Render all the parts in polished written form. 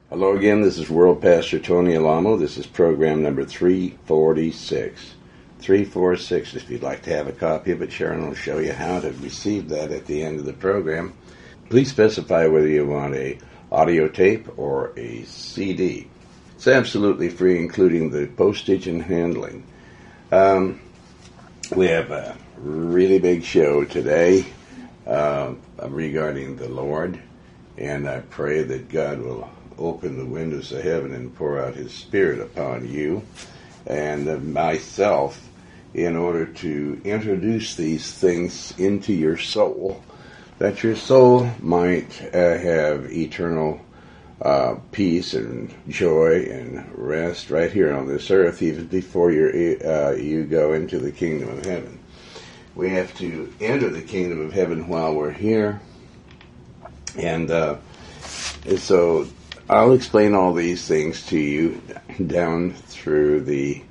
Hello again, this is World Pastor Tony Alamo. This is program number 346. 346, if you'd like to have a copy of it, Sharon will show you how to receive that at the end of the program. Please specify whether you want a audio tape or a CD. It's absolutely free, including the postage and handling. We have a really big show today regarding the Lord, and I pray that God will open the windows of heaven and pour out His Spirit upon you and myself in order to introduce these things into your soul, that your soul might have eternal peace and joy and rest right here on this earth, even before you go into the kingdom of heaven. We have to enter the kingdom of heaven while we're here, and so I'll explain all these things to you down through the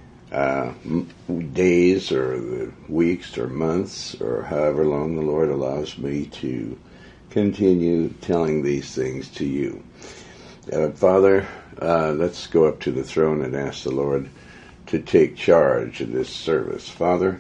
days or the weeks or months or however long the Lord allows me to continue telling these things to you. Father, let's go up to the throne and ask the Lord to take charge of this service. Father,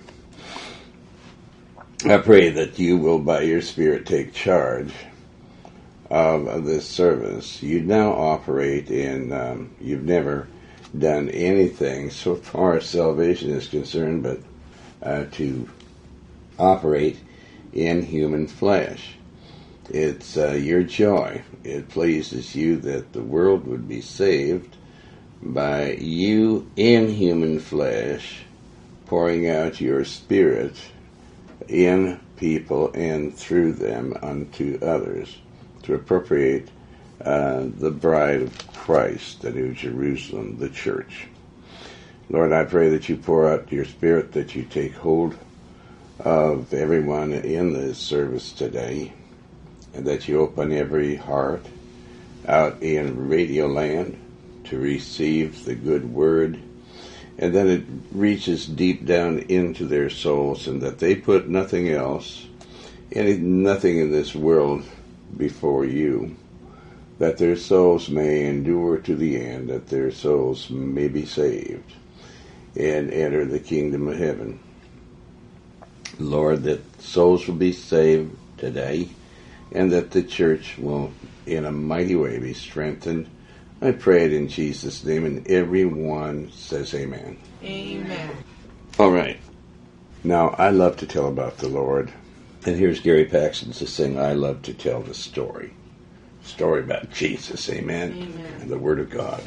I pray that you will, by your Spirit, take charge of this service. You now operate in, you've never done anything so far as salvation is concerned but to operate in human flesh. It's your joy. It pleases you that the world would be saved by you in human flesh pouring out your Spirit in people and through them unto others, to appropriate the bride of Christ, the New Jerusalem, the church. Lord, I pray that you pour out your Spirit, that you take hold of everyone in this service today, and that you open every heart out in Radio Land to receive the good word, and then it reaches deep down into their souls, and that they put nothing else, nothing in this world before you, that their souls may endure to the end, that their souls may be saved and enter the kingdom of heaven. Lord, that souls will be saved today, and that the church will in a mighty way be strengthened. I pray it in Jesus' name, and everyone says amen. Amen. All right. Now, I love to tell about the Lord. And here's Gary Paxton to sing, I love to tell the story. Story about Jesus, amen? Amen. And the Word of God.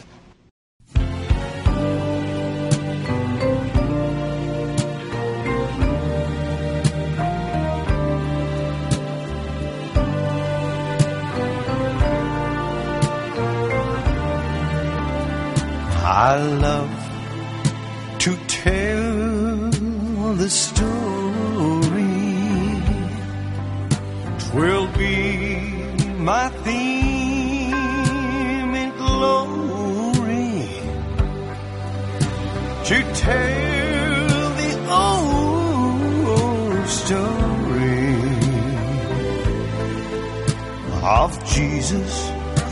I love to tell the story. 'Twill be my theme in glory, to tell the old story of Jesus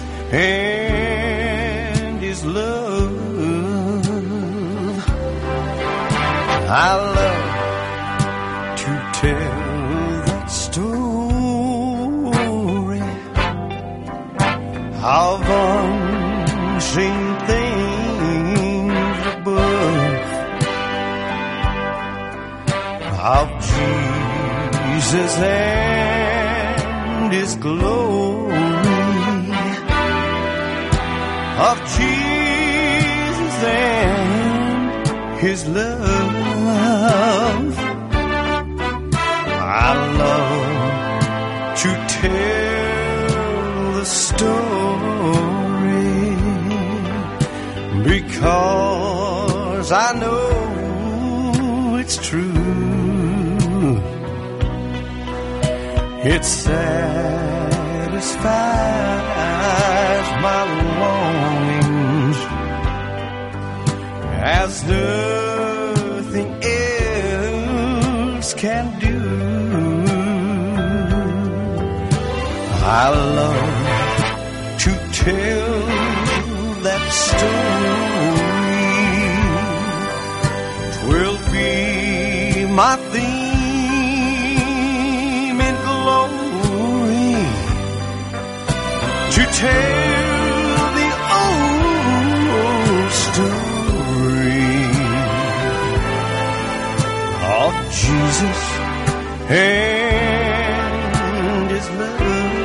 and His love. I love to tell that story of unseen things above, of Jesus and His glory, of Jesus and His love. I love to tell the story because I know it's true. It satisfies my longings as nothing else can do. I love to tell that story. 'Twill be my theme in glory to tell the old story of Jesus and His love.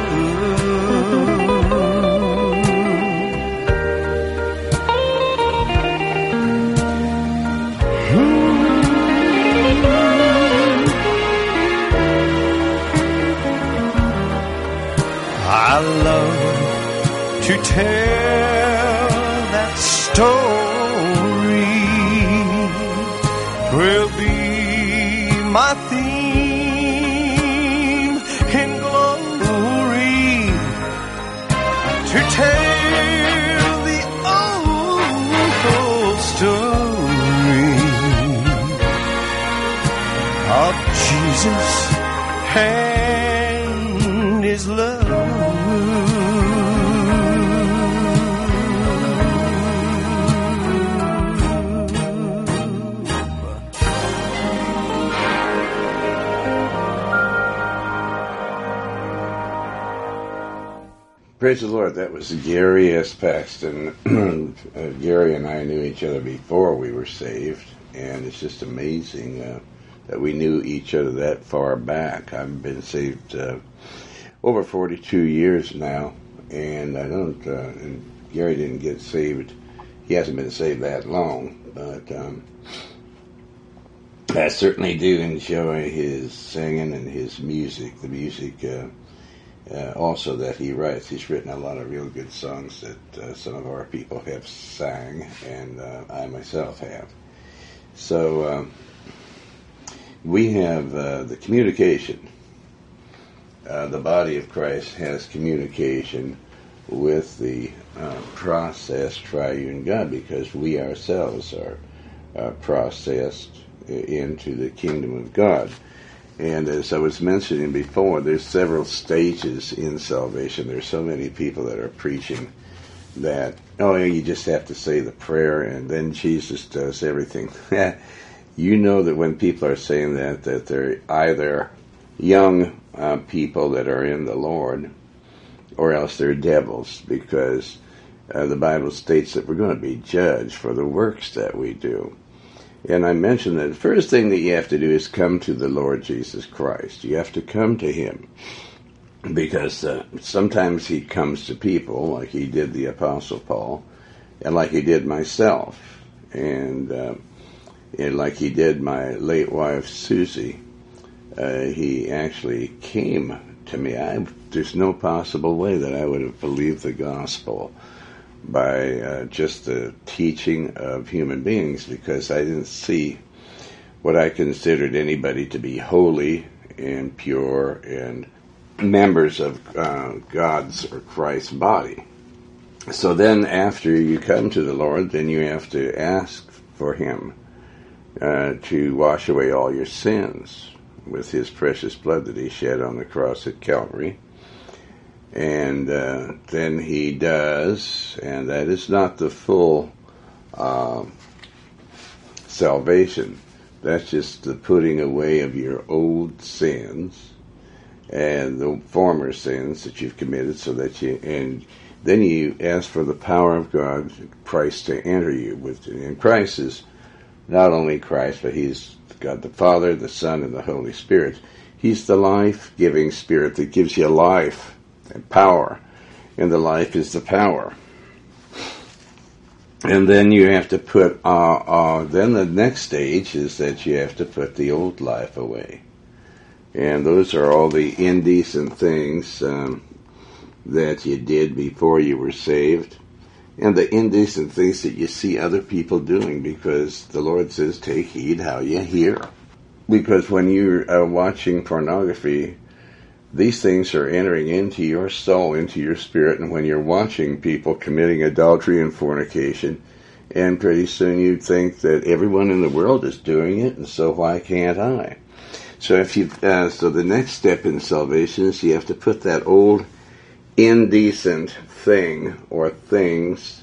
I love to tell that story. 'Twill be my theme in glory to tell the old story of Jesus and His love. Praise the Lord. That was Gary S. Paxton. Gary and I knew each other before we were saved, and it's just amazing that we knew each other that far back. I've been saved over 42 years now, and I don't. And Gary didn't get saved. He hasn't been saved that long, but I certainly do enjoy his singing and his music. The music. Also that he writes. He's written a lot of real good songs that some of our people have sang, and I myself have. So we have the communication. The body of Christ has communication with the process triune God, because we ourselves are processed into the kingdom of God. And as I was mentioning before, there's several stages in salvation. There's so many people that are preaching that, oh, you just have to say the prayer and then Jesus does everything. You know that when people are saying that they're either young people that are in the Lord, or else they're devils, because the Bible states that we're going to be judged for the works that we do. And I mentioned that the first thing that you have to do is come to the Lord Jesus Christ. You have to come to Him, because sometimes He comes to people like He did the Apostle Paul, and like He did myself, and like He did my late wife Susie. He actually came to me. There's no possible way that I would have believed the gospel by just the teaching of human beings, because I didn't see what I considered anybody to be holy and pure and members of God's or Christ's body. So then after you come to the Lord, then you have to ask for Him to wash away all your sins with His precious blood that He shed on the cross at Calvary. And then He does, and that is not the full salvation. That's just the putting away of your old sins and the former sins that you've committed, so that and then you ask for the power of God, Christ, to enter you with. And Christ is not only Christ, but He's God the Father, the Son, and the Holy Spirit. He's the life-giving Spirit that gives you life and power, and the life is the power. And then you have to put, then the next stage is that you have to put the old life away. And those are all the indecent things that you did before you were saved, and the indecent things that you see other people doing, because the Lord says, take heed how you hear. Because when you're watching pornography, these things are entering into your soul, into your spirit, and when you're watching people committing adultery and fornication, and pretty soon you think that everyone in the world is doing it, and so why can't I? So so the next step in salvation is you have to put that old indecent thing or things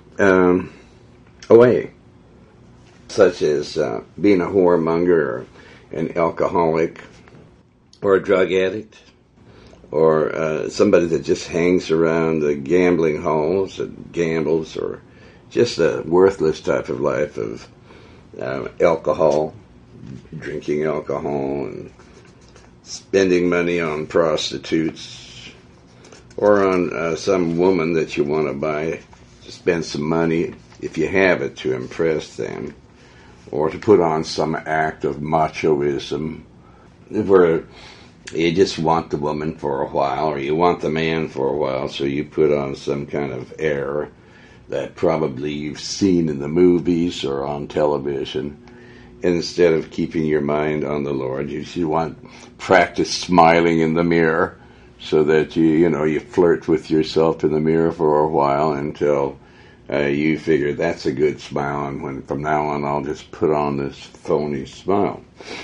away, such as being a whoremonger or an alcoholic or a drug addict or somebody that just hangs around the gambling halls and gambles, or just a worthless type of life of alcohol, drinking alcohol and spending money on prostitutes or on some woman that you want to buy, to spend some money, if you have it, to impress them, or to put on some act of machoism where you just want the woman for a while, or you want the man for a while, so you put on some kind of air that probably you've seen in the movies or on television. Instead of keeping your mind on the Lord, you want practice smiling in the mirror, so that you flirt with yourself in the mirror for a while until you figure that's a good smile, and when from now on I'll just put on this phony smile.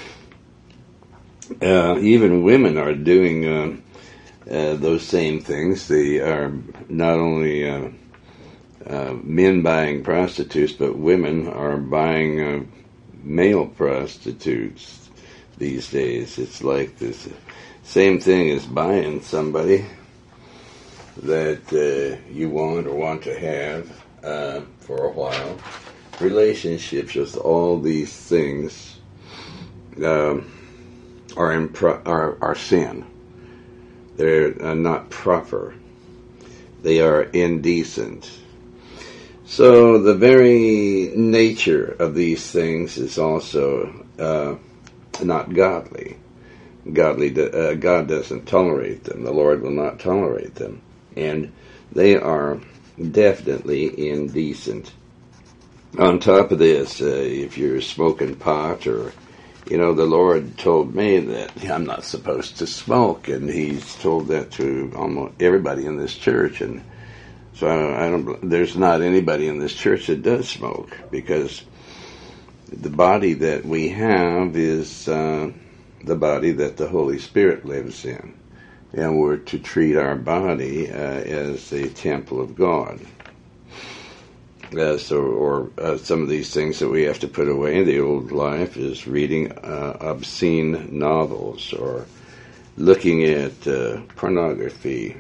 Even women are doing those same things. They are not only men buying prostitutes, but women are buying male prostitutes these days. It's like this same thing as buying somebody that you want to have for a while. Relationships with all these things are sin. They're not proper. They are indecent. So the very nature of these things is also not godly. God doesn't tolerate them. The Lord will not tolerate them. And they are definitely indecent. On top of this, if you're smoking pot, or, the Lord told me that I'm not supposed to smoke, and He's told that to almost everybody in this church, and so I don't. There's not anybody in this church that does smoke, because the body that we have is the body that the Holy Spirit lives in, and we're to treat our body as a temple of God. Some of these things that we have to put away in the old life is reading obscene novels, or looking at pornography.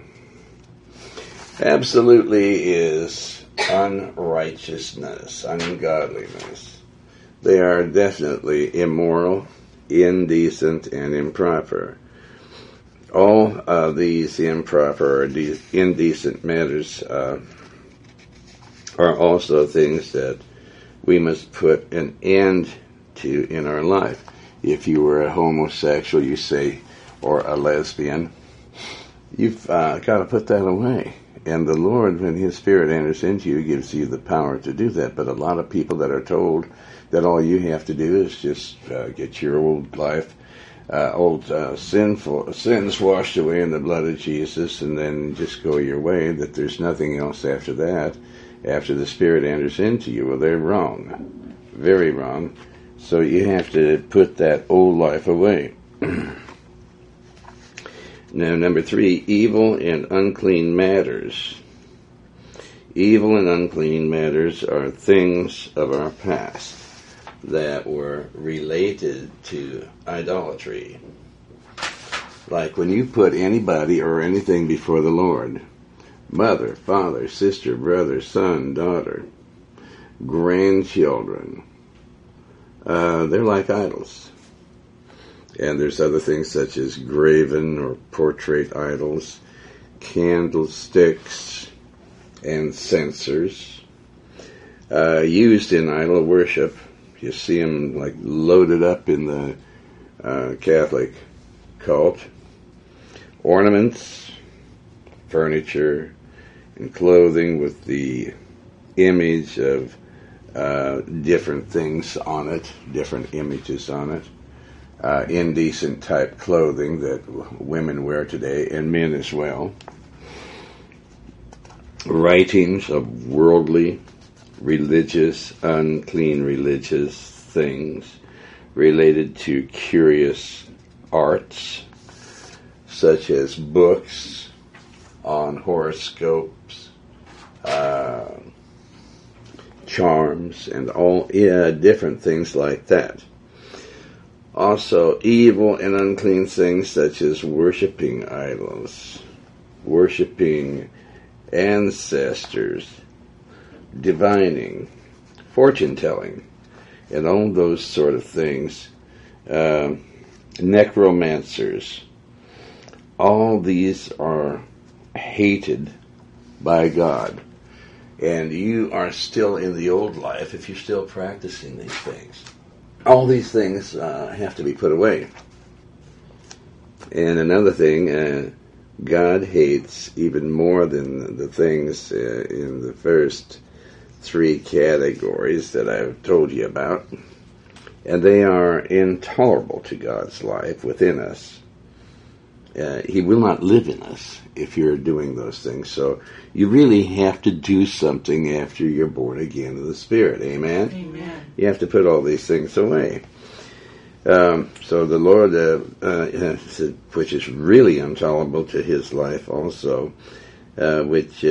Absolutely is unrighteousness, ungodliness. They are definitely immoral, indecent, and improper. All of these improper or indecent matters are also things that we must put an end to in our life. If you were a homosexual, you say, or a lesbian, you've got to put that away. And the Lord, when His Spirit enters into you, gives you the power to do that. But a lot of people that are told that all you have to do is just get your old life, sins washed away in the blood of Jesus, and then just go your way, that there's nothing else after that, after the Spirit enters into you. Well, they're wrong. Very wrong. So you have to put that old life away. Now, number 3, evil and unclean matters. Evil and unclean matters are things of our past that were related to idolatry. Like when you put anybody or anything before the Lord, mother, father, sister, brother, son, daughter, grandchildren, they're like idols. And there's other things such as graven or portrait idols, candlesticks, and censers used in idol worship. You see them like loaded up in the Catholic cult. Ornaments, furniture, and clothing with the image of different things on it, different images on it. Indecent type clothing that women wear today, and men as well. Writings of worldly, religious, unclean religious things related to curious arts, such as books, on horoscopes, charms, and all different things like that. Also, evil and unclean things such as worshiping idols, worshiping ancestors, divining, fortune-telling, and all those sort of things, necromancers. All these are hated by God. And you are still in the old life if you're still practicing these things. All these things have to be put away. And another thing, God hates even more than the things in the first 3 categories that I've told you about. And they are intolerable to God's life within us. He will not live in us if you're doing those things. So you really have to do something after you're born again of the Spirit. Amen? Amen. You have to put all these things away. So the Lord, which is really intolerable to His life also, which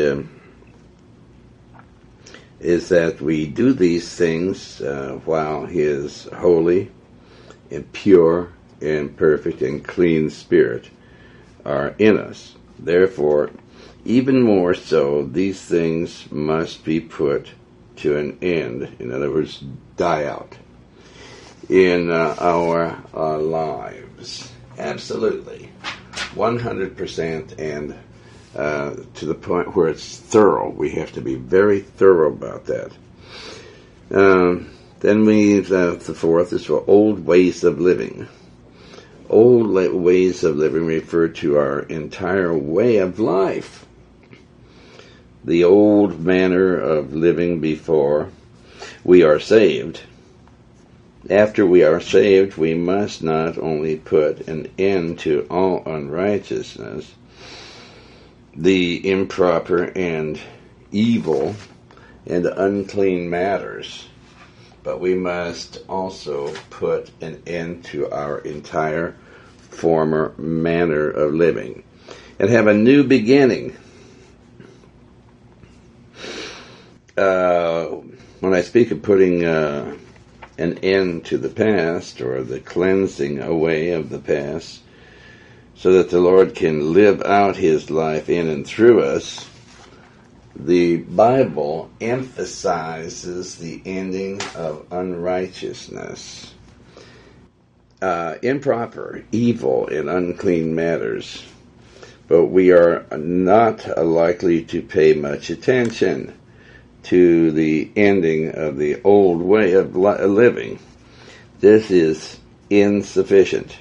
is that we do these things while His holy and pure and perfect and clean Spirit are in us. Therefore, even more so, these things must be put to an end. In other words, die out in our lives. Absolutely. 100%, and to the point where it's thorough. We have to be very thorough about that. Then the fourth is for old ways of living. Old ways of living refer to our entire way of life. The old manner of living before we are saved. After we are saved, we must not only put an end to all unrighteousness, the improper and evil and unclean matters, but we must also put an end to our entire former manner of living and have a new beginning. When I speak of putting an end to the past, or the cleansing away of the past, so that the Lord can live out His life in and through us, the Bible emphasizes the ending of unrighteousness, improper, evil, and unclean matters. But we are not likely to pay much attention to the ending of the old way of living. This is insufficient.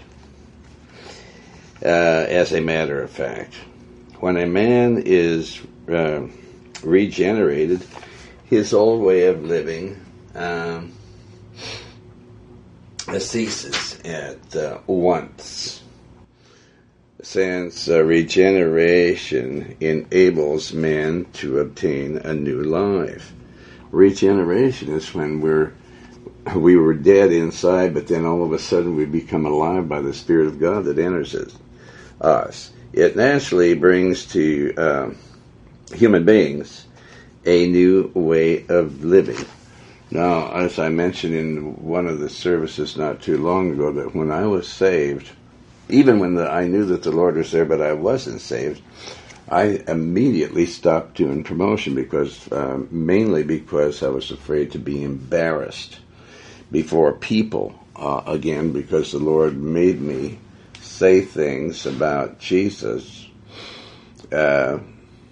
As a matter of fact, when a man is regenerated, his old way of living ceases at once, since regeneration enables man to obtain a new life. Regeneration is when we were dead inside, but then all of a sudden we become alive by the Spirit of God that enters us. It naturally brings to human beings a new way of living. Now, as I mentioned in one of the services not too long ago, that when I was saved, even when I knew that the Lord was there, but I wasn't saved, I immediately stopped doing promotion mainly because I was afraid to be embarrassed before people again, because the Lord made me say things about Jesus and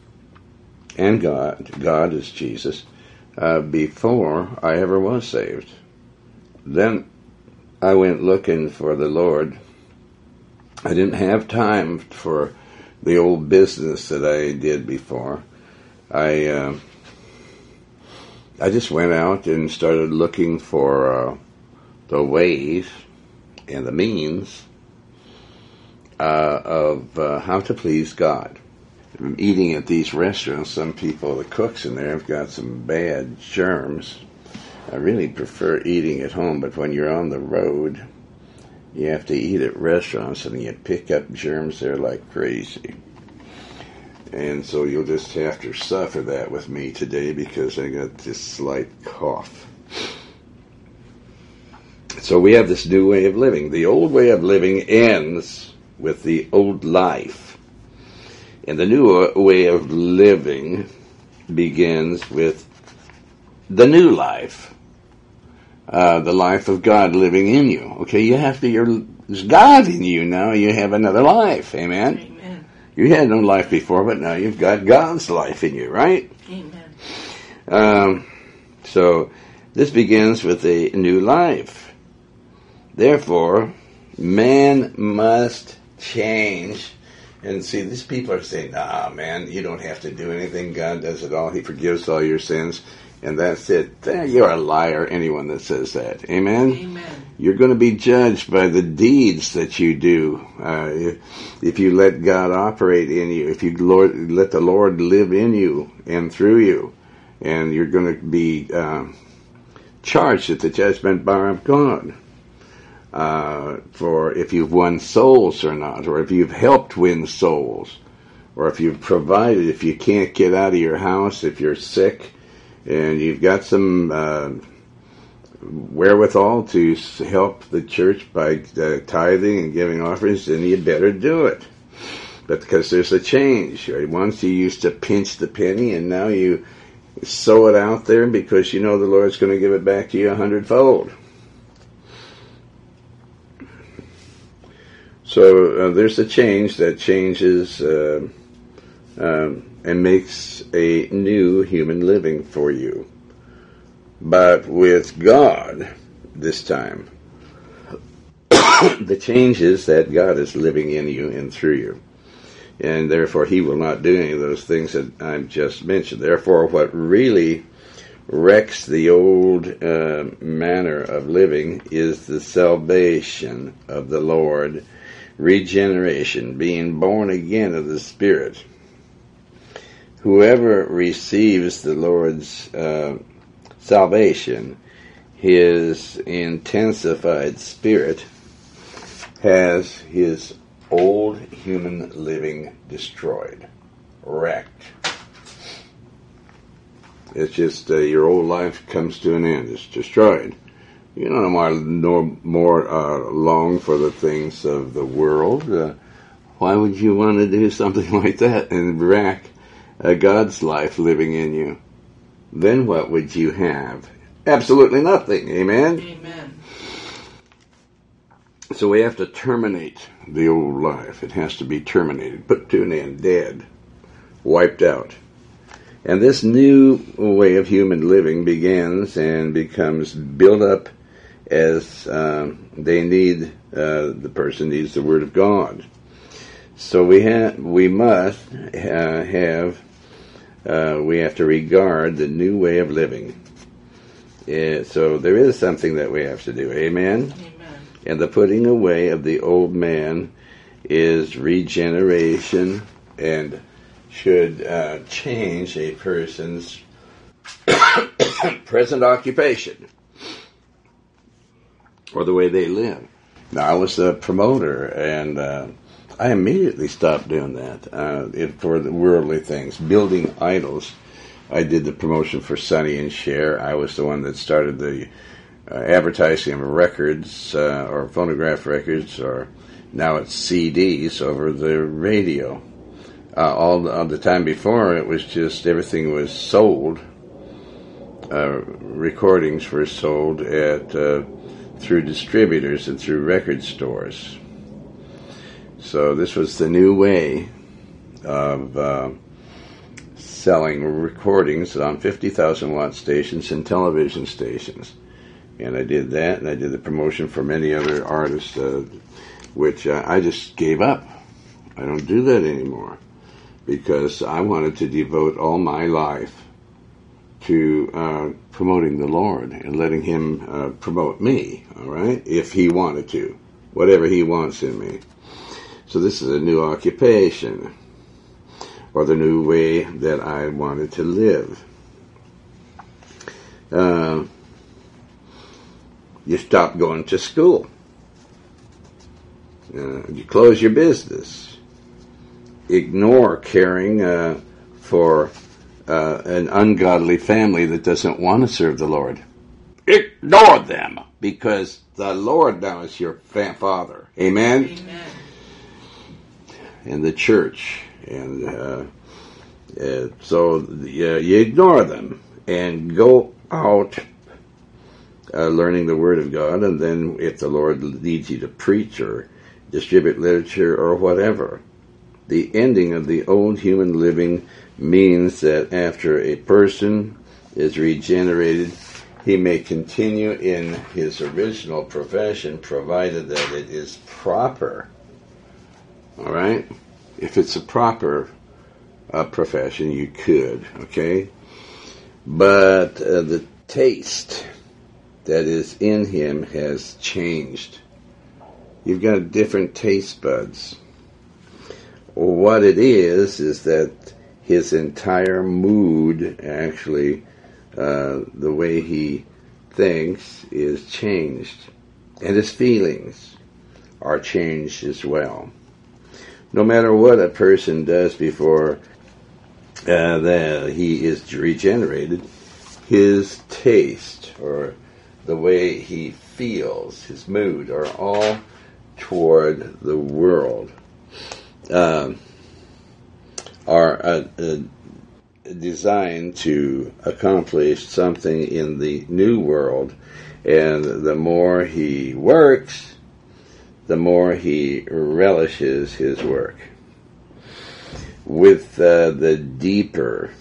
God is Jesus, before I ever was saved. Then I went looking for the Lord. I didn't have time for the old business that I did before. I just went out and started looking for the ways and the means of how to please God. Eating at these restaurants, some people, the cooks in there, have got some bad germs. I really prefer eating at home, but when you're on the road, you have to eat at restaurants and you pick up germs there like crazy. And so you'll just have to suffer that with me today because I got this slight cough. So we have this new way of living. The old way of living ends with the old life. And the new way of living begins with the new life. The life of God living in you. Okay, there's God in you now. You have another life. Amen? Amen. You had no life before, but now you've got God's life in you, right? Amen. So this begins with a new life. Therefore, man must change. And see, these people are saying, nah, man, you don't have to do anything. God does it all. He forgives all your sins. And that's it. You're a liar, anyone that says that. Amen? Amen. You're going to be judged by the deeds that you do. If you let God operate in you, if you let the Lord live in you and through you, and you're going to be charged at the judgment bar of God. For if you've won souls or not, or if you've helped win souls, or if you've provided, if you can't get out of your house, if you're sick, and you've got some wherewithal to help the church by tithing and giving offerings, then you better do it. But because there's a change. Right? Once you used to pinch the penny, and now you sow it out there because you know the Lord's going to give it back to you 100-fold. So there's a change that changes and makes a new human living for you. But with God, this time, the change is that God is living in you and through you. And therefore, He will not do any of those things that I've just mentioned. Therefore, what really wrecks the old manner of living is the salvation of the Lord, regeneration, being born again of the Spirit. Whoever receives the Lord's salvation, His intensified spirit has his old human living destroyed, wrecked. It's just your old life comes to an end. It's destroyed. You don't no more long for the things of the world. Why would you want to do something like that and wreck God's life living in you? Then what would you have? Absolutely nothing. Amen? Amen. So we have to terminate the old life. It has to be terminated, put to an end, dead, wiped out. And this new way of human living begins and becomes built up as the person needs the Word of God. So we have to regard the new way of living. So there is something that we have to do. Amen? Amen. And the putting away of the old man is regeneration and should change a person's present occupation or the way they live. Now, I was a promoter, and I immediately stopped doing that for the worldly things, building idols. I did the promotion for Sonny and Cher. I was the one that started the advertising of records or phonograph records, or now it's CDs over the radio. All the time before, it was just everything was sold. Recordings were sold at through distributors and through record stores. So this was the new way of selling recordings on 50,000 watt stations and television stations. And I did that, and I did the promotion for many other artists, which I just gave up. I don't do that anymore because I wanted to devote all my life to promoting the Lord and letting Him promote me, all right, if He wanted to, whatever He wants in me. So this is a new occupation, or the new way that I wanted to live. You stop going to school. You close your business. ignore caring for an ungodly family that doesn't want to serve the Lord. Ignore them, because the Lord now is your Father. Amen? Amen. And the church. And so you ignore them and go out learning the Word of God, and then if the Lord leads you to preach or distribute literature or whatever. The ending of the old human living means that after a person is regenerated, he may continue in his original profession, provided that it is proper. All right? If it's a proper profession, you could, okay? But the taste that is in him has changed. You've got different taste buds. What it is that his entire mood, actually, the way he thinks is changed. And his feelings are changed as well. No matter what a person does before that he is regenerated, his taste or the way he feels, his mood, are all toward the world. Are designed to accomplish something in the new world, and the more he works, the more he relishes his work with the deeper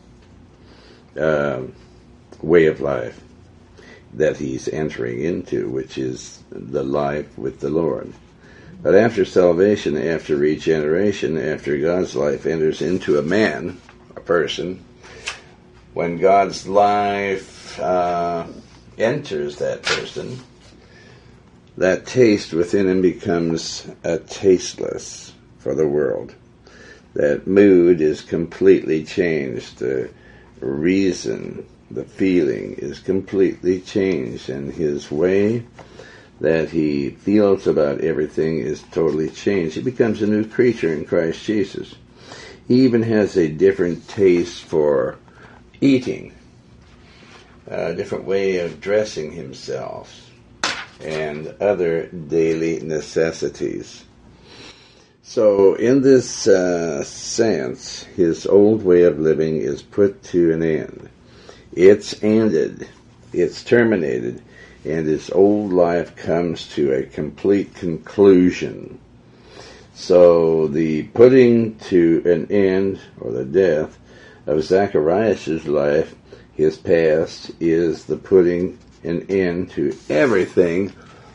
way of life that he's entering into, which is the life with the Lord. But after salvation, after regeneration, after God's life enters into a man, a person, when God's life enters that person, that taste within him becomes tasteless for the world. That mood is completely changed. The reason, the feeling is completely changed, and his way that he feels about everything is totally changed. He becomes a new creature in Christ Jesus. He even has a different taste for eating, a different way of dressing himself, and other daily necessities. So in this sense, his old way of living is put to an end. It's ended. It's terminated. And his old life comes to a complete conclusion. So the putting to an end, or the death, of Zacharias' life, his past, is the putting an end to everything,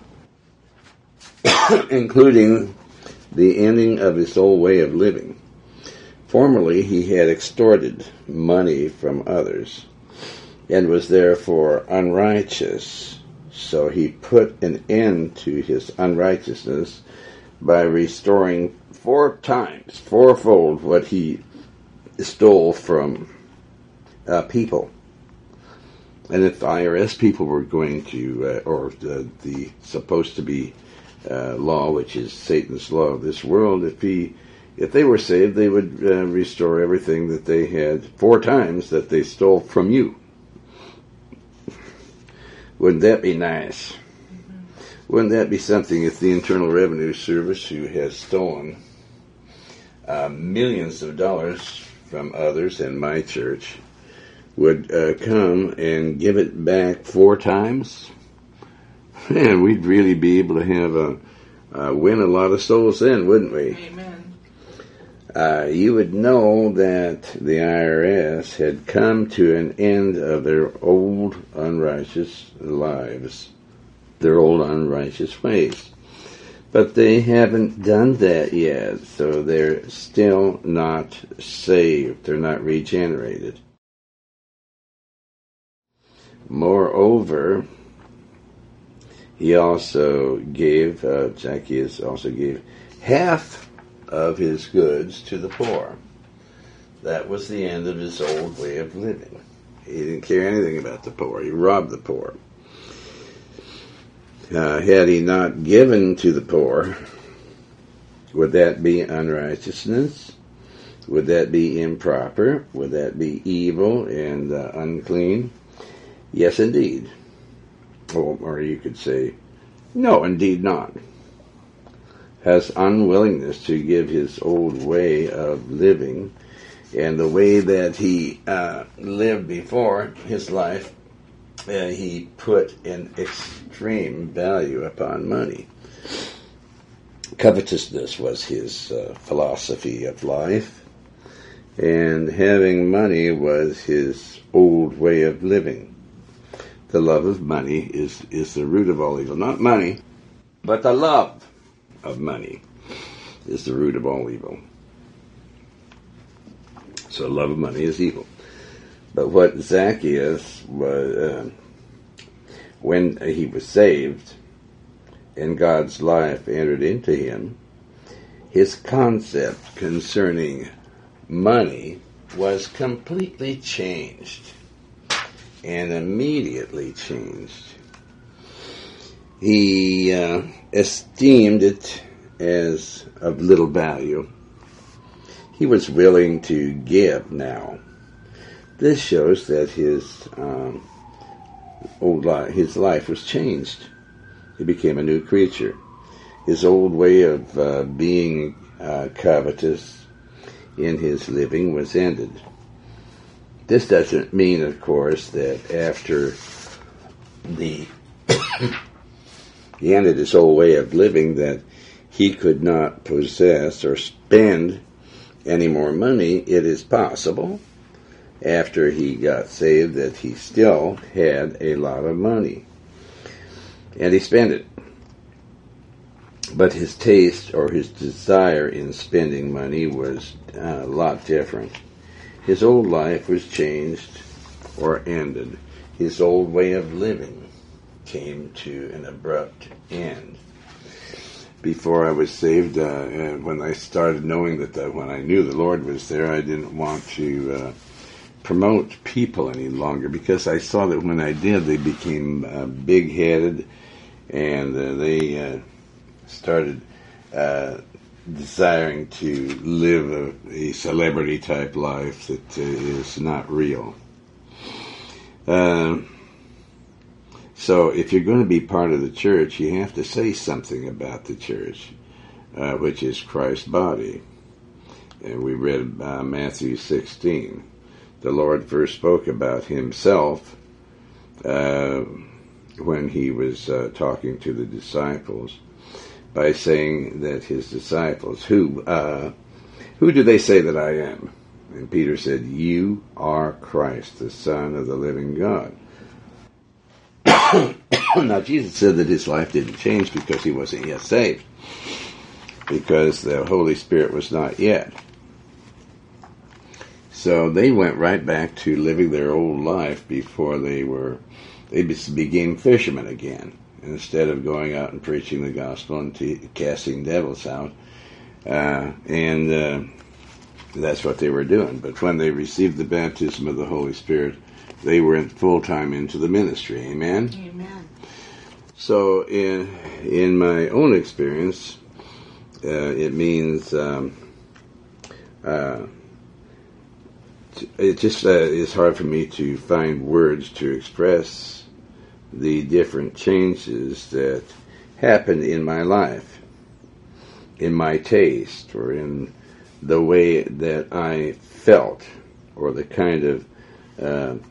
including the ending of his old way of living. Formerly, he had extorted money from others and was therefore unrighteous. So he put an end to his unrighteousness by restoring 4 times, fourfold, what he stole from people. And if the IRS people were going to, or the supposed to be law, which is Satan's law of this world, if they were saved, they would restore everything that they had 4 times that they stole from you. Wouldn't that be nice? Wouldn't that be something if the Internal Revenue Service, who has stolen millions of dollars from others and my church, would come and give it back 4 times? Man, we'd really be able to have win a lot of souls then, wouldn't we? Amen. You would know that the IRS had come to an end of their old unrighteous lives, their old unrighteous ways. But they haven't done that yet, so they're still not saved. They're not regenerated. Moreover, he also gave, Zacchaeus also gave half of his goods to the poor. That was the end of his old way of living. He didn't care anything about the poor. He robbed the poor. Had he not given to the poor, would that be unrighteousness? Would that be improper? Would that be evil and unclean? Yes, indeed. Or you could say, no, indeed not. Has unwillingness to give his old way of living and the way that he lived before his life, he put an extreme value upon money. Covetousness was his philosophy of life, and having money was his old way of living. The love of money is the root of all evil. Not money, but the love of money is the root of all evil. So love of money is evil. But what Zacchaeus was, when he was saved and God's life entered into him, his concept concerning money was completely changed and immediately changed. He esteemed it as of little value. He was willing to give now. This shows that his his life was changed. He became a new creature. His old way of being covetous in his living was ended. This doesn't mean, of course, that after he ended his old way of living that he could not possess or spend any more money. It is possible after he got saved that he still had a lot of money and he spent it. But his taste or his desire in spending money was a lot different. His old life was changed or ended. His old way of living came to an abrupt end. Before I was saved, when I started knowing that when I knew the Lord was there, I didn't want to promote people any longer because I saw that when I did, they became big-headed and they started desiring to live a celebrity-type life that is not real. So if you're going to be part of the church, you have to say something about the church, which is Christ's body. And we read Matthew 16. The Lord first spoke about himself when he was talking to the disciples by saying that his disciples, who do they say that I am? And Peter said, you are Christ, the Son of the living God. Now, Jesus said that his life didn't change because he wasn't yet saved, because the Holy Spirit was not yet. So they went right back to living their old life before they became fishermen again, instead of going out and preaching the gospel and casting devils out. And that's what they were doing. But when they received the baptism of the Holy Spirit, they went full-time into the ministry. Amen? Amen. So in my own experience, it means it just is hard for me to find words to express the different changes that happened in my life, in my taste, or in the way that I felt, or the kind of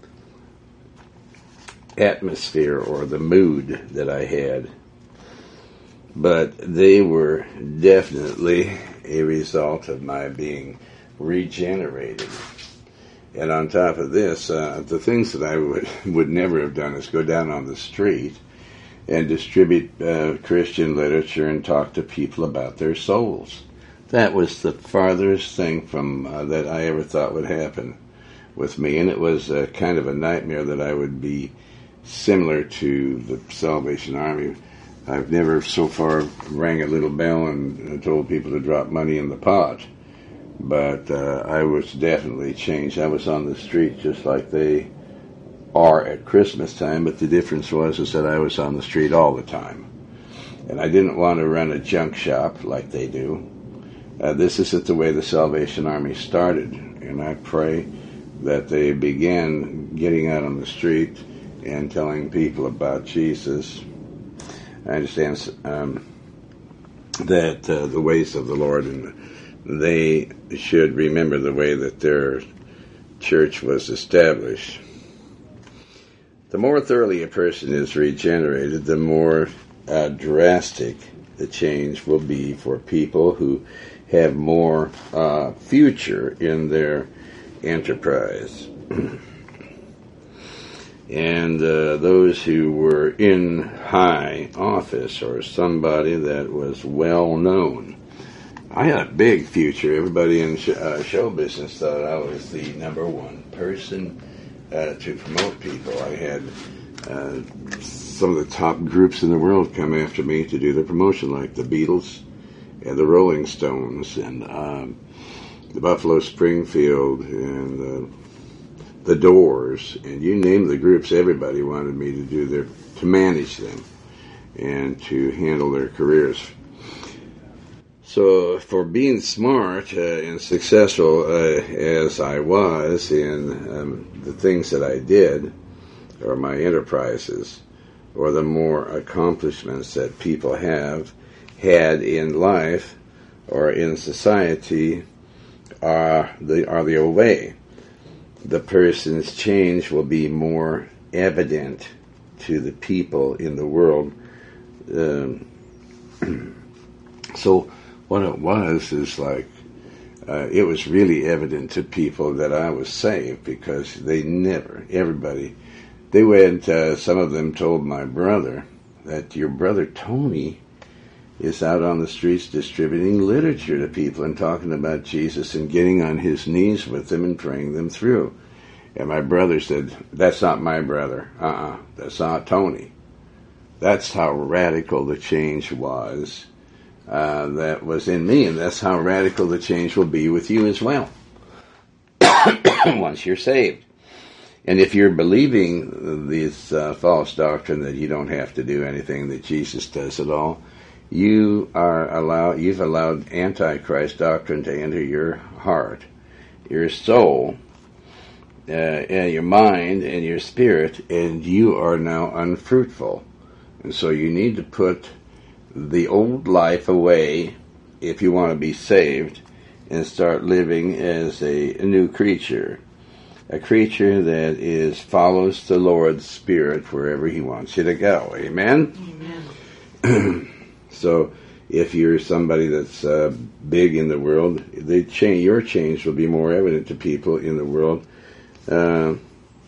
atmosphere or the mood that I had. But they were definitely a result of my being regenerated. And on top of this, the things that I would never have done is go down on the street and distribute Christian literature and talk to people about their souls. That was the farthest thing from that I ever thought would happen with me, and it was kind of a nightmare that I would be similar to the Salvation Army. I've never so far rang a little bell and told people to drop money in the pot, but I was definitely changed. I was on the street just like they are at Christmas time, but the difference was that I was on the street all the time. And I didn't want to run a junk shop like they do. This isn't the way the Salvation Army started, and I pray that they began getting out on the street and telling people about Jesus. I understand that the ways of the Lord, and they should remember the way that their church was established. The more thoroughly a person is regenerated, the more drastic the change will be for people who have more future in their enterprise. And those who were in high office or somebody that was well known. I had a big future. Everybody in show business thought I was the number one person to promote people. I had some of the top groups in the world come after me to do the promotion, like the Beatles and the Rolling Stones and the Buffalo Springfield and the Doors, and you name the groups. Everybody wanted me to manage them and to handle their careers. So for being smart and successful as I was in the things that I did, or my enterprises, or the more accomplishments that people have had in life or in society, are the way. The person's change will be more evident to the people in the world. So what it was is like, it was really evident to people that I was saved, because they went, some of them told my brother that your brother Tony is out on the streets distributing literature to people and talking about Jesus and getting on his knees with them and praying them through. And my brother said, that's not my brother. That's not Tony. That's how radical the change was that was in me, and that's how radical the change will be with you as well once you're saved. And if you're believing this false doctrine that you don't have to do anything, that Jesus does it all, you've allowed Antichrist doctrine to enter your heart, your soul, and your mind and your spirit, and you are now unfruitful. And so you need to put the old life away if you want to be saved and start living as a new creature. A creature that follows the Lord's Spirit wherever He wants you to go. Amen? Amen. So if you're somebody that's big in the world, your change will be more evident to people in the world. And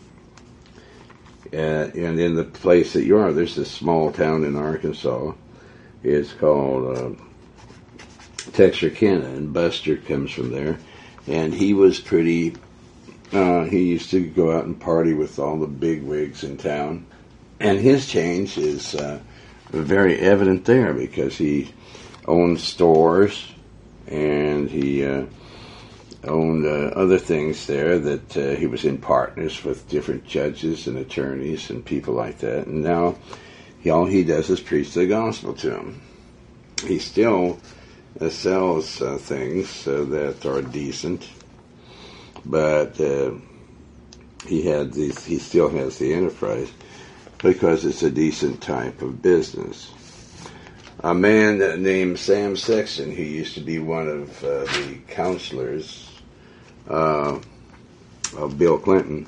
in the place that you are, there's this small town in Arkansas. It's called Texarkana, and Buster comes from there. And he was pretty... he used to go out and party with all the big wigs in town. And his change is very evident there, because he owned stores and he owned other things there that he was in partners with different judges and attorneys and people like that. And now all he does is preach the gospel to them. He still sells things that are decent, but he still has the enterprise because it's a decent type of business. A man named Sam Sexton, who used to be one of the counselors of Bill Clinton,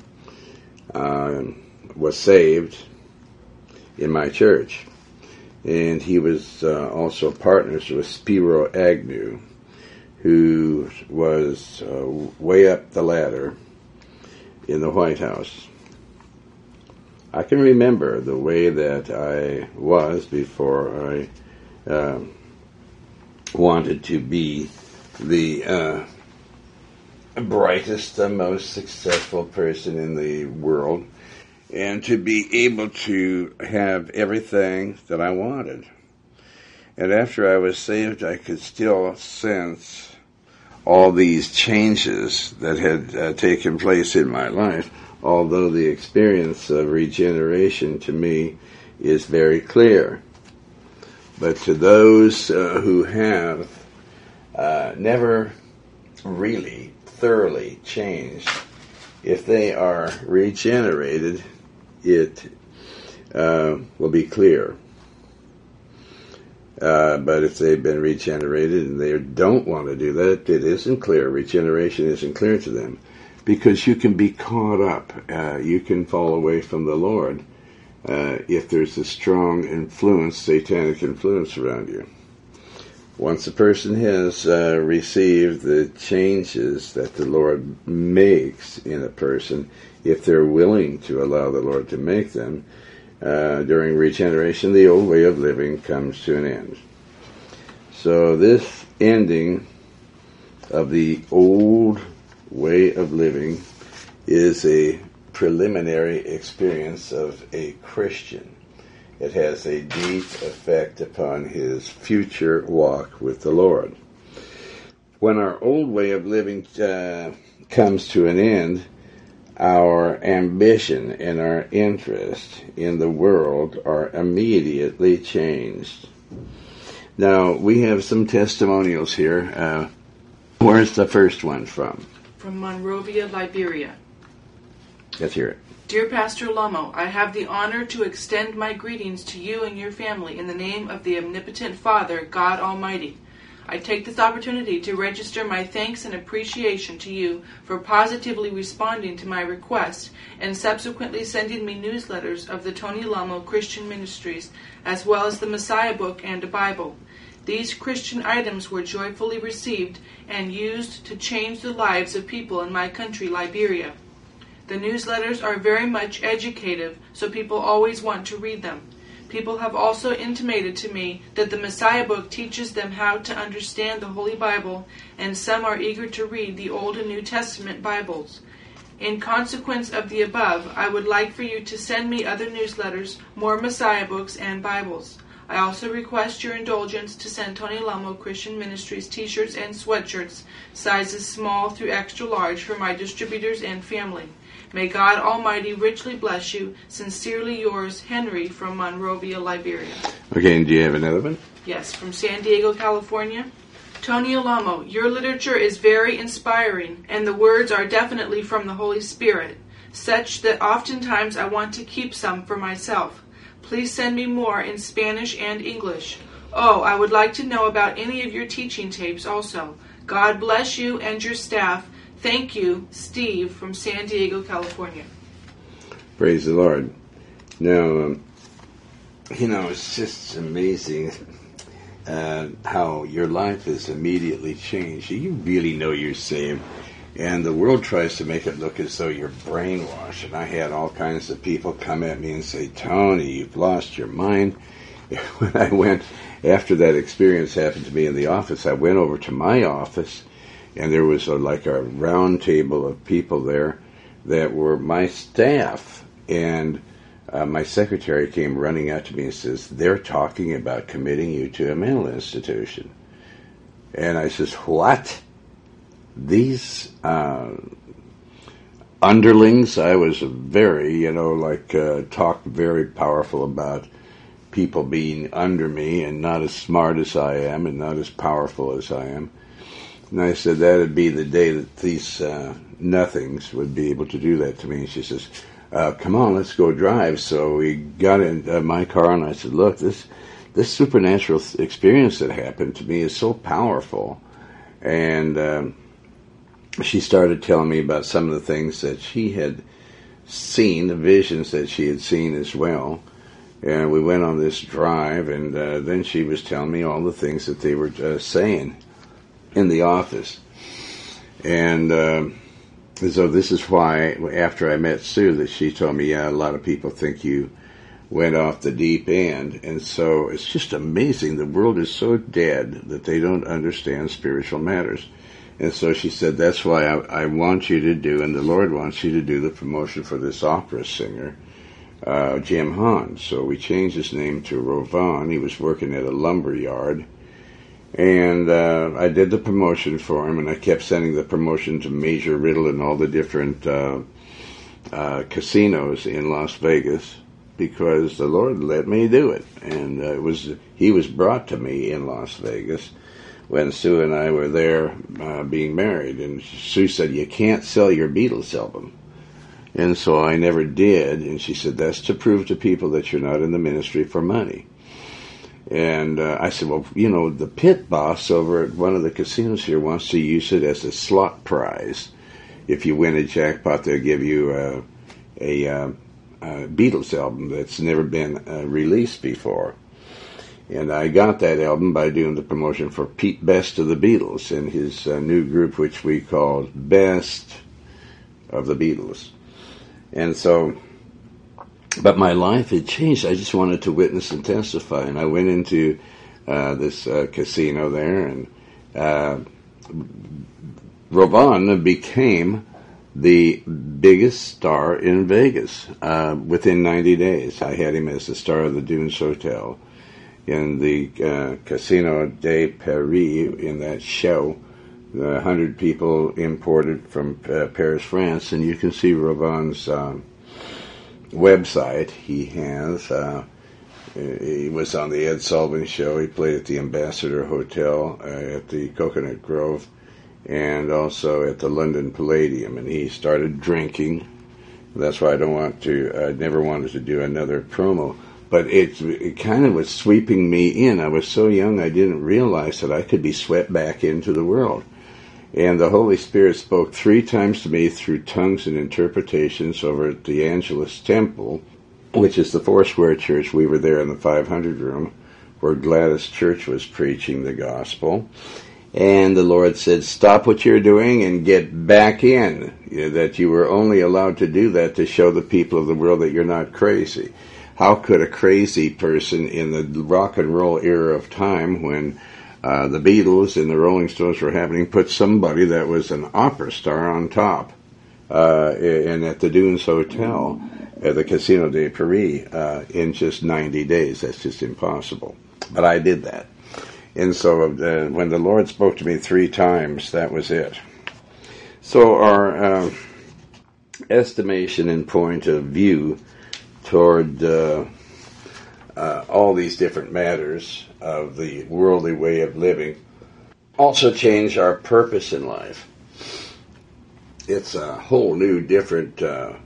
was saved in my church. And he was also partners with Spiro Agnew, who was way up the ladder in the White House. I can remember the way that I was before I wanted to be the brightest, the most successful person in the world, and to be able to have everything that I wanted. And after I was saved, I could still sense all these changes that had taken place in my life, although the experience of regeneration to me is very clear. But to those who have never really thoroughly changed. If they are regenerated, it will be clear. But if they've been regenerated and they don't want to do that, it isn't clear. Regeneration isn't clear to them. Because you can be caught up. You can fall away from the Lord if there's a strong influence, satanic influence around you. Once a person has received the changes that the Lord makes in a person, if they're willing to allow the Lord to make them, during regeneration, the old way of living comes to an end. So this ending of the old way of living is a preliminary experience of a Christian. It has a deep effect upon his future walk with the Lord. When our old way of living comes to an end, our ambition and our interest in the world are immediately changed. Now, we have some testimonials here. Where's the first one from? From Monrovia, Liberia. Let's hear it. Dear Pastor Lomo, I have the honor to extend my greetings to you and your family in the name of the Omnipotent Father, God Almighty. I take this opportunity to register my thanks and appreciation to you for positively responding to my request and subsequently sending me newsletters of the Tony Lomo Christian Ministries, as well as the Messiah Book and a Bible. These Christian items were joyfully received and used to change the lives of people in my country, Liberia. The newsletters are very much educative, so people always want to read them. People have also intimated to me that the Messiah Book teaches them how to understand the Holy Bible, and some are eager to read the Old and New Testament Bibles. In consequence of the above, I would like for you to send me other newsletters, more Messiah Books, and Bibles. I also request your indulgence to send Tony Lomo Christian Ministries t-shirts and sweatshirts, sizes small through extra large, for my distributors and family. May God Almighty richly bless you. Sincerely yours, Henry, from Monrovia, Liberia. Okay, and do you have another one? Yes, from San Diego, California. Tony Lomo, your literature is very inspiring, and the words are definitely from the Holy Spirit, such that oftentimes I want to keep some for myself. Please send me more in Spanish and English. Oh, I would like to know about any of your teaching tapes also. God bless you and your staff. Thank you, Steve, from San Diego, California. Praise the Lord. Now, it's just amazing how your life is immediately changed. You really know you're saved, and the world tries to make it look as though you're brainwashed. And I had all kinds of people come at me and say, Tony, you've lost your mind. When I went, after that experience happened to me in the office, I went over to my office, and there was a round table of people there that were my staff. And my secretary came running out to me and says, they're talking about committing you to a mental institution. And I says, what? These underlings, I was very, talked very powerful about people being under me and not as smart as I am and not as powerful as I am. And I said that would be the day that these nothings would be able to do that to me. And she says, come on, let's go drive. So we got in my car, and I said, look, this supernatural experience that happened to me is so powerful. And she started telling me about some of the things that she had seen, the visions that she had seen as well. And we went on this drive, and then she was telling me all the things that they were saying in the office. And so this is why, after I met Sue, that she told me, yeah, a lot of people think you went off the deep end. And so it's just amazing. The world is so dead that they don't understand spiritual matters. And so she said, that's why I want you to do, and the Lord wants you to do the promotion for this opera singer, Jim Hahn. So we changed his name to Rovan. He was working at a lumber yard. And I did the promotion for him, and I kept sending the promotion to Major Riddle and all the different casinos in Las Vegas, because the Lord let me do it. And he was brought to me in Las Vegas when Sue and I were there being married. And Sue said, "You can't sell your Beatles album." And so I never did. And she said, "That's to prove to people that you're not in the ministry for money." And I said, "Well, the pit boss over at one of the casinos here wants to use it as a slot prize. If you win a jackpot, they'll give you a Beatles album that's never been released before." And I got that album by doing the promotion for Pete Best of the Beatles and his new group, which we called Best of the Beatles. And so, but my life had changed. I just wanted to witness and testify. And I went into this casino there, and Rovon became the biggest star in Vegas within 90 days. I had him as the star of the Dunes Hotel in the Casino de Paris in that show. 100 people imported from Paris, France, and you can see Rovon's website. He has. He was on the Ed Sullivan Show. He played at the Ambassador Hotel at the Coconut Grove, and also at the London Palladium. And he started drinking. That's why I never wanted to do another promo. But it kind of was sweeping me in. I was so young I didn't realize that I could be swept back into the world. And the Holy Spirit spoke 3 times to me through tongues and interpretations over at the Angelus Temple, which is the Foursquare Church. We were there in the 500 room where Gladys Church was preaching the gospel. And the Lord said, "Stop what you're doing and get back in." That you were only allowed to do that to show the people of the world that you're not crazy. How could a crazy person in the rock and roll era of time, when the Beatles and the Rolling Stones were happening, put somebody that was an opera star on top and at the Dunes Hotel at the Casino de Paris in just 90 days? That's just impossible. But I did that. And so when the Lord spoke to me 3 times, that was it. So our estimation and point of view toward all these different matters of the worldly way of living also change our purpose in life. It's a whole new, different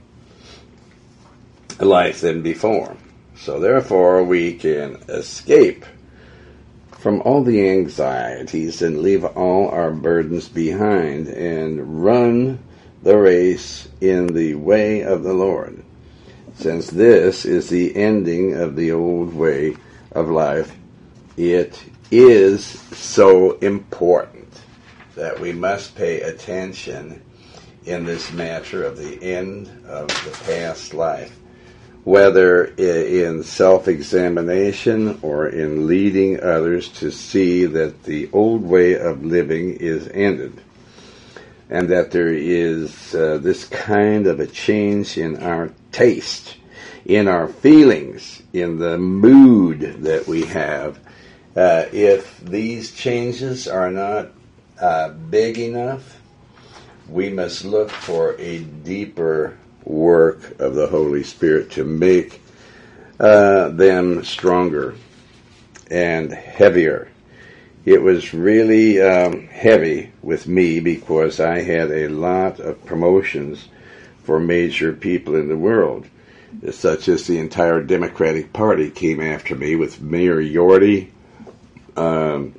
life than before. So therefore, we can escape from all the anxieties and leave all our burdens behind and run the race in the way of the Lord. Since this is the ending of the old way of life, it is so important that we must pay attention in this matter of the end of the past life, whether in self-examination or in leading others to see that the old way of living is ended, and that there is this kind of a change in our taste, in our feelings, in the mood that we have. If these changes are not big enough, we must look for a deeper work of the Holy Spirit to make them stronger and heavier. It was really heavy with me because I had a lot of promotions for major people in the world, such as the entire Democratic Party came after me with Mayor Yorty and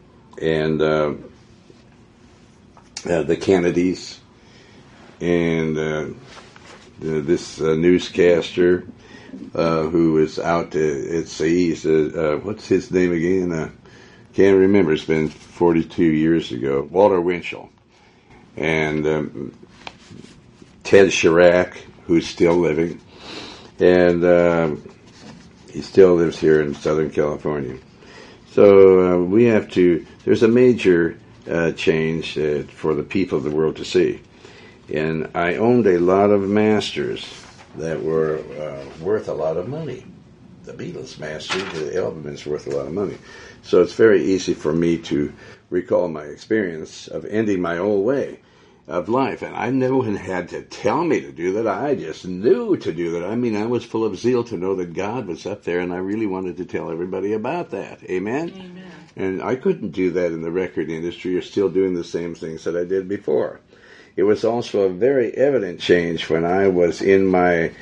the Kennedys and this newscaster who is out at sea. What's his name again? Can't remember. It's been 42 years ago. Walter Winchell. And Ted Chirac, who's still living. And he still lives here in Southern California. So we have to, there's a major change for the people of the world to see. And I owned a lot of masters that were worth a lot of money. The Beatles masters, the album is worth a lot of money. So it's very easy for me to recall my experience of ending my old way. of life. And I no one had to tell me to do that. I just knew to do that. I mean, I was full of zeal to know that God was up there, and I really wanted to tell everybody about that. Amen? Amen. And I couldn't do that in the record industry. You're still doing the same things that I did before. It was also a very evident change when I was in my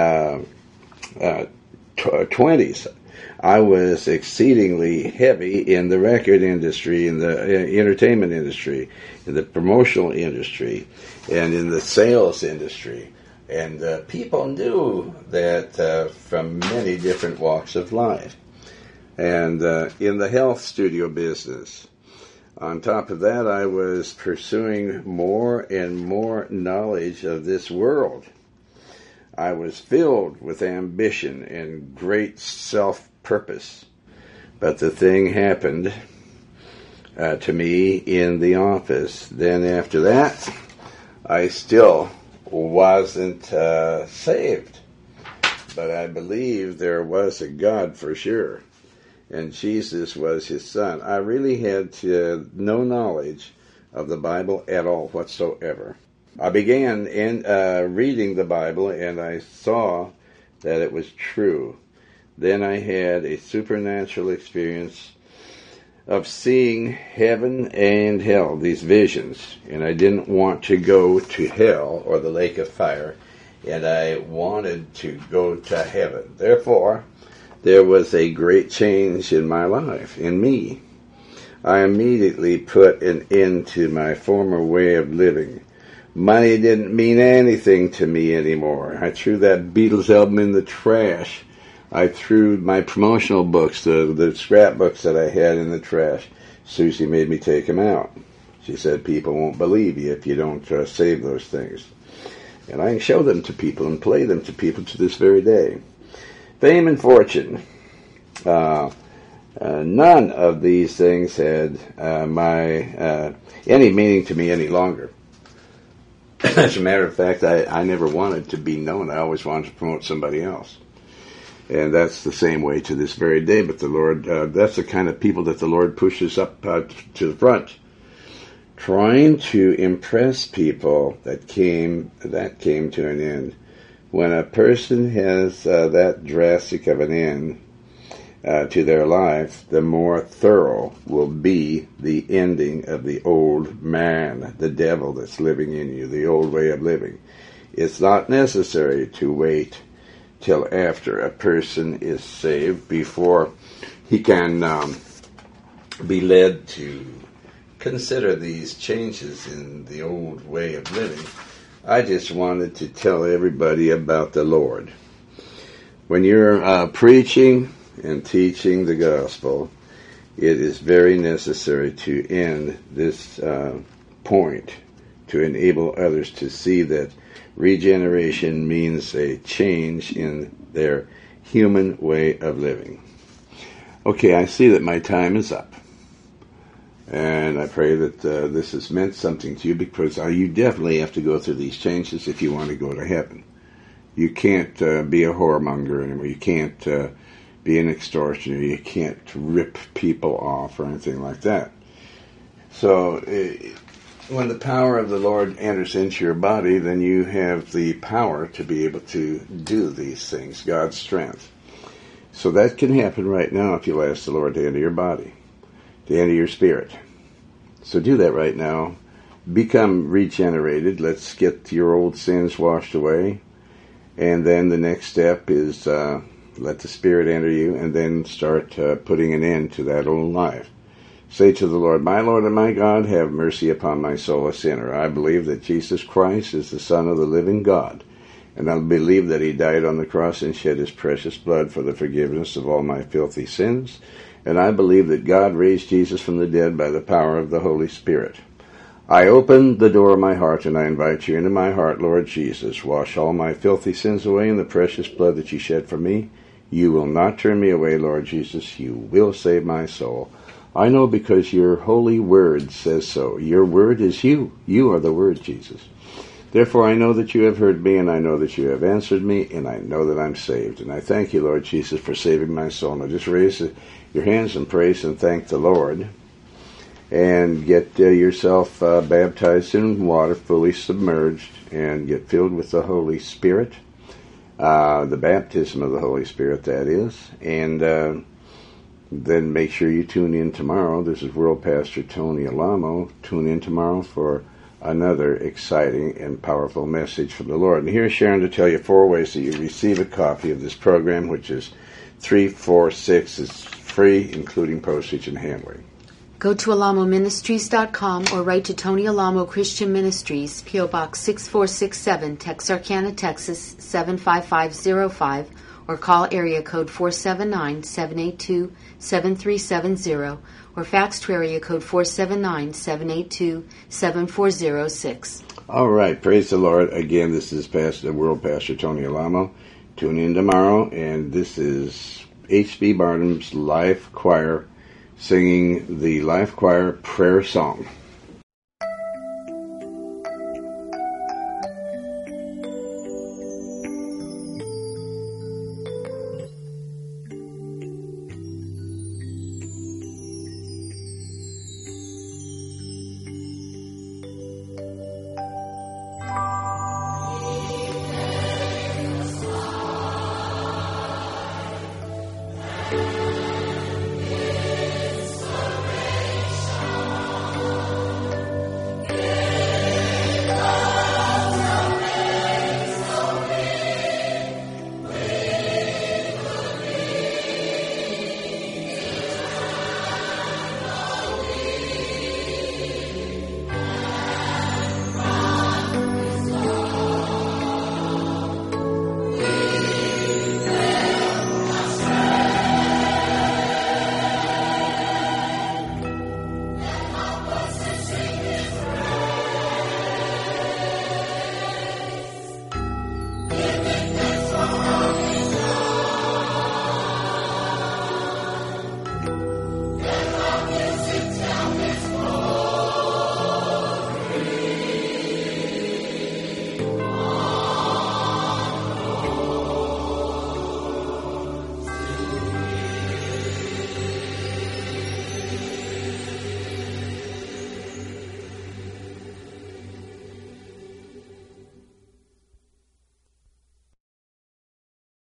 20s. I was exceedingly heavy in the record industry, in the entertainment industry, in the promotional industry, and in the sales industry. And people knew that from many different walks of life. And in the health studio business. On top of that, I was pursuing more and more knowledge of this world. I was filled with ambition and great self-purpose. But the thing happened to me in the office. Then after that, I still wasn't saved. But I believe there was a God for sure. And Jesus was his son. I really had no knowledge of the Bible at all whatsoever. I began reading the Bible, and I saw that it was true. Then I had a supernatural experience of seeing heaven and hell, these visions. And I didn't want to go to hell or the lake of fire, and I wanted to go to heaven. Therefore, there was a great change in my life, in me. I immediately put an end to my former way of living. Money didn't mean anything to me anymore. I threw that Beatles album in the trash. I threw my promotional books, the scrapbooks that I had, in the trash. Susie made me take them out. She said, people won't believe you if you don't save those things. And I show them to people and play them to people to this very day. Fame and fortune. None of these things had any meaning to me any longer. As a matter of fact, I never wanted to be known. I always wanted to promote somebody else. And that's the same way to this very day. But the Lord, that's the kind of people that the Lord pushes up to the front. Trying to impress people that came to an end. When a person has that drastic of an end to their life, the more thorough will be the ending of the old man, the devil that's living in you, the old way of living. It's not necessary to wait till after a person is saved before he can be led to consider these changes in the old way of living. I just wanted to tell everybody about the Lord. When you're preaching and teaching the gospel, it is very necessary to end this point to enable others to see that regeneration means a change in their human way of living. Okay, I see that my time is up. And I pray that this has meant something to you, because you definitely have to go through these changes if you want to go to heaven. You can't be a whoremonger anymore. You can't be an extortioner. You can't rip people off or anything like that. So when the power of the Lord enters into your body, then you have the power to be able to do these things, God's strength. So that can happen right now if you ask the Lord to enter your body, to enter your spirit. So do that right now. Become regenerated. Let's get your old sins washed away. And then the next step is let the Spirit enter you, and then start putting an end to that old life. Say to the Lord, my Lord and my God, have mercy upon my soul, a sinner. I believe that Jesus Christ is the Son of the living God. And I believe that he died on the cross and shed his precious blood for the forgiveness of all my filthy sins. And I believe that God raised Jesus from the dead by the power of the Holy Spirit. I open the door of my heart, and I invite you into my heart, Lord Jesus. Wash all my filthy sins away in the precious blood that you shed for me. You will not turn me away, Lord Jesus. You will save my soul. I know because your holy word says so. Your word is you. You are the word, Jesus. Therefore, I know that you have heard me, and I know that you have answered me, and I know that I'm saved. And I thank you, Lord Jesus, for saving my soul. Now just raise your hands and praise and thank the Lord. and get yourself baptized in water, fully submerged, and get filled with the Holy Spirit, the baptism of the Holy Spirit, that is. And then make sure you tune in tomorrow. This is World Pastor Tony Alamo. Tune in tomorrow for another exciting and powerful message from the Lord. And here's Sharon to tell you 4 ways that you receive a copy of this program, which is 346. It's free, including postage and handling. Go to alamoministries.com or write to Tony Alamo Christian Ministries, P.O. Box 6467, Texarkana, Texas 75505, or call area code 479-782-7370, or fax to area code 479-782-7406. All right, praise the Lord. Again, this is World Pastor Tony Alamo. Tune in tomorrow, and this is H.B. Barnum's Life Choir singing the Life Choir Prayer Song.